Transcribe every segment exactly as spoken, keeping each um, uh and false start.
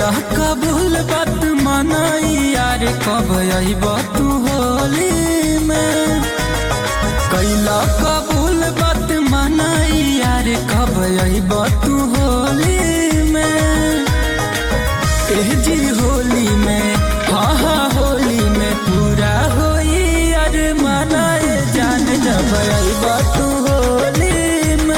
कैला कबूल बात मनाई यार कब अइब तू होली में। कैला कबूल बात मनाई यार कब अइब तू होली में। एह जी होली में हाँ हाँ होली में पूरा होई यार मनाए जान जब अइब तू होली में।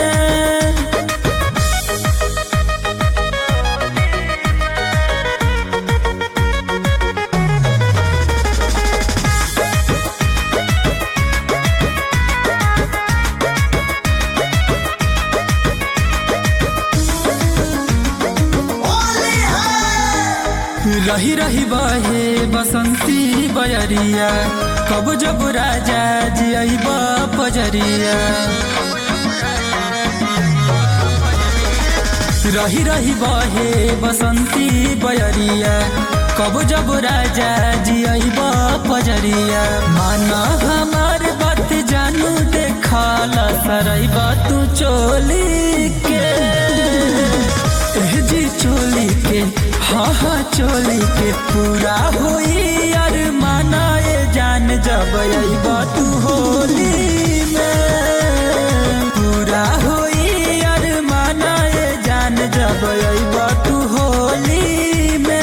रही रही बहे बसंती बयरिया कब जब राजा जी अइब पजरिया। रही रही बहे बसंती बयरिया कब जब राजा जी अइब पजरिया। माना हमार बात जानू देखला सरइब तू चोली के। एह जी चोली के हाँ हाँ चोली के पूरा होई यार मनाए जान जब अइब तू होली में। पूरा होई यार मनाए जान जब अइब तू होली में।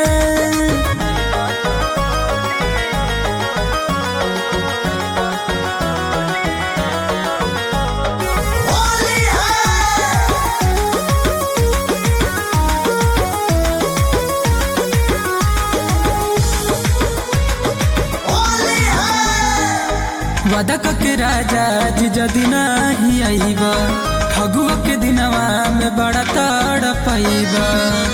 वादा के राजा जी जदि नहीं अइब फगुआ के दिनवा में बड़ा तड़पइबा।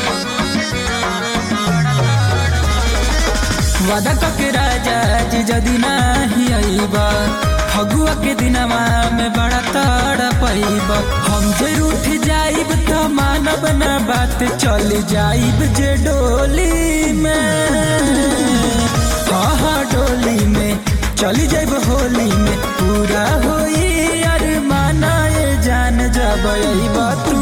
वादा के राजा जी जदि नहीं अइब फगुआ के दिनवा में बड़ा तड़पइबा। हम जे रूठ जाइब त मानब न बात चल जाइब जे डोली में। हाँ हाँ डोली में चली जाइब होली में पूरा होई यार मनाए जान जब अइब तू